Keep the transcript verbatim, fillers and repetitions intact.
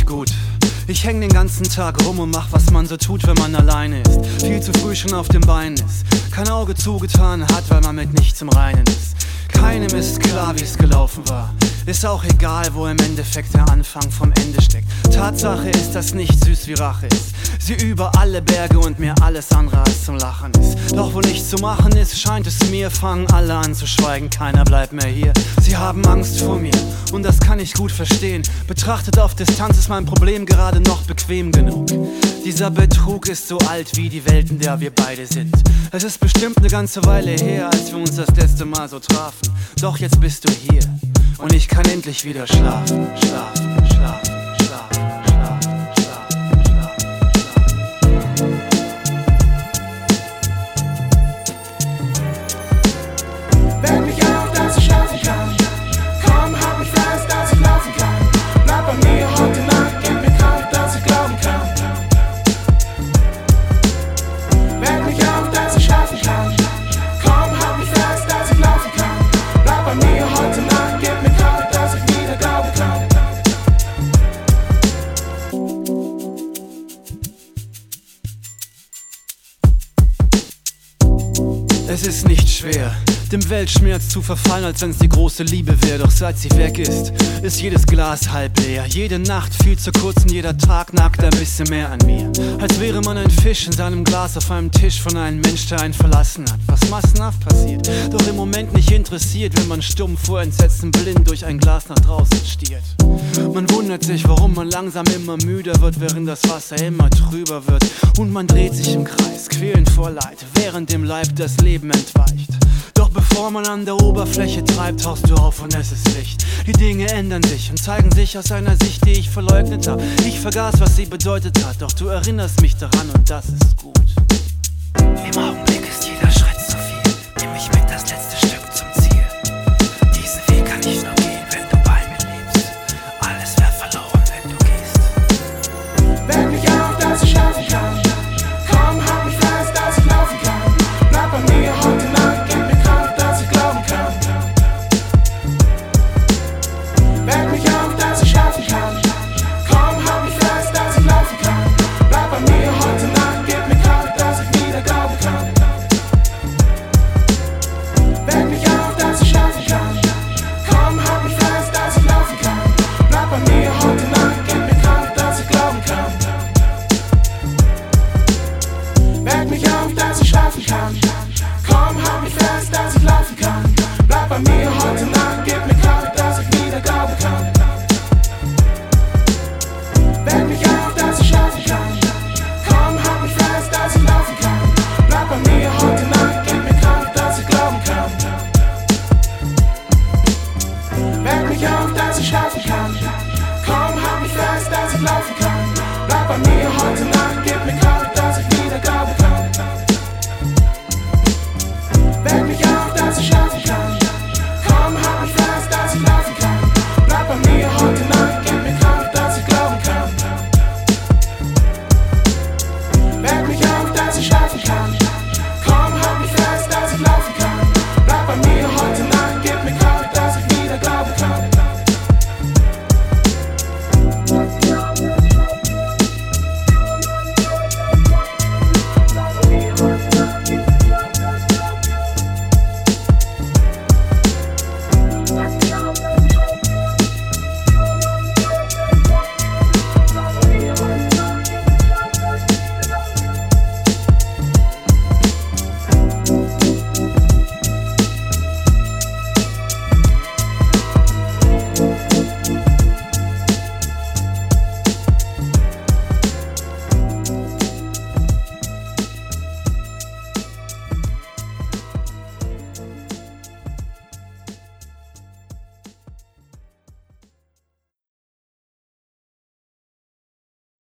gut. Ich häng den ganzen Tag rum und mach, was man so tut, wenn man alleine ist. Viel zu früh schon auf den Beinen ist. Kein Auge zugetan hat, weil man mit nichts im Reinen ist. Keinem ist klar, wie es gelaufen war. Ist auch egal, wo im Endeffekt der Anfang vom Ende steckt. Tatsache ist, dass nichts süß wie Rache ist. Sie über alle Berge und mir alles andere als zum Lachen ist. Doch wo nichts zu machen ist, scheint es mir, fangen alle an zu schweigen. Keiner bleibt mehr hier. Sie haben Angst vor mir und das kann ich gut verstehen. Betrachtet auf Distanz ist mein Problem gerade noch bequem genug. Dieser Betrug ist so alt wie die Welt, in der wir beide sind. Es ist bestimmt eine ganze Weile her, als wir uns das letzte Mal so trafen. Doch jetzt bist du hier und ich kann endlich wieder schlafen, schlafen, schlafen, schlafen, schlafen, schlafen, schlafen, schlafen. Weck mich auf, dass ich schlafen kann. Komm, halt mich fest, dass ich laufen kann. Bleib bei mir heute Nacht, gib mir Kraft, dass ich glauben kann. Weck mich auf, dass ich schlafen kann. Komm, halt mich fest, dass ich laufen kann. Bleib bei mir heute Nacht, gib mir Kraft, dass ich wieder glauben kann. Es ist nicht schwer, dem Weltschmerz zu verfallen, als wenn's die große Liebe wäre. Doch seit sie weg ist, ist jedes Glas halb leer. Jede Nacht viel zu kurz und jeder Tag nagt ein bisschen mehr an mir. Als wäre man ein Fisch in seinem Glas auf einem Tisch von einem Mensch, der einen verlassen hat. Was massenhaft passiert, doch im Moment nicht interessiert, wenn man stumm vor Entsetzen blind durch ein Glas nach draußen stiert. Man wundert sich, warum man langsam immer müder wird, während das Wasser immer trüber wird. Und man dreht sich im Kreis, quälend vor Leid, während dem Leib das Leben entweicht. Doch bevor man an der Oberfläche treibt, tauchst du auf und es ist Licht. Die Dinge ändern sich und zeigen sich aus einer Sicht, die ich verleugnet habe. Ich vergaß, was sie bedeutet hat, doch du erinnerst mich daran und das ist gut. Im Augenblick ist jeder Schritt zu viel. Nimm mich mit, das letzte Stück